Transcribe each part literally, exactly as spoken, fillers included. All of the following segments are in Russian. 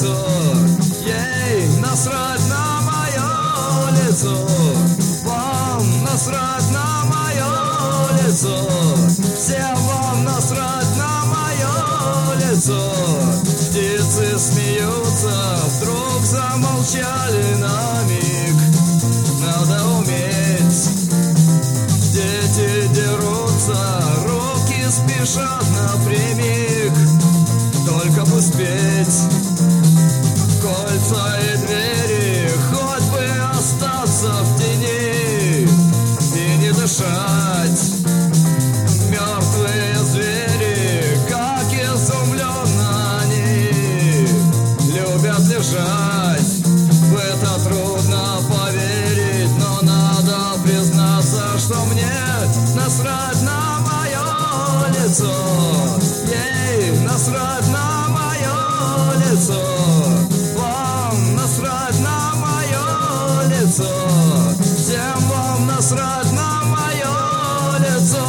лицо, ей насрать на мое лицо, вам насрать на мое лицо, всем вам насрать на мое лицо. Птицы смеются, вдруг замолчали на миг. Надо уметь, дети дерутся, руки спешат напрямик. Только бы успеть кольца и двери, хоть бы остаться в тени и не дышать. Мертвые звери, как изумленно они любят лежать. В это трудно поверить, но надо признаться, что мне насрать на мое лицо, ей насрать на мое лицо, вам насрать на мое лицо, всем вам насрать на мое лицо.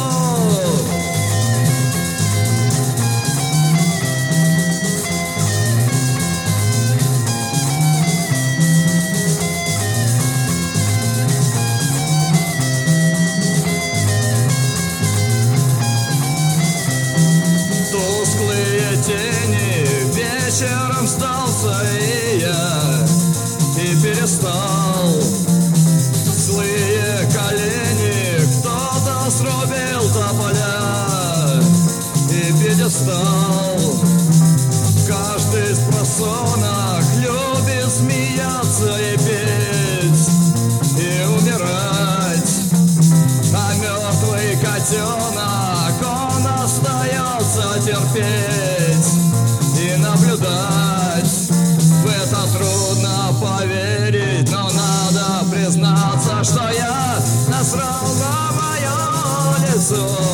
Тусклые тени, вечером сдался и я, и перестал. Злые колени, кто-то срубил тополя и пьедестал. Каждый из просонок любит смеяться и петь, и умирать. А мертвый котенок, он остается терпеть и наблюдать. В это трудно поверить, но надо признаться, что я насрал на мое лицо.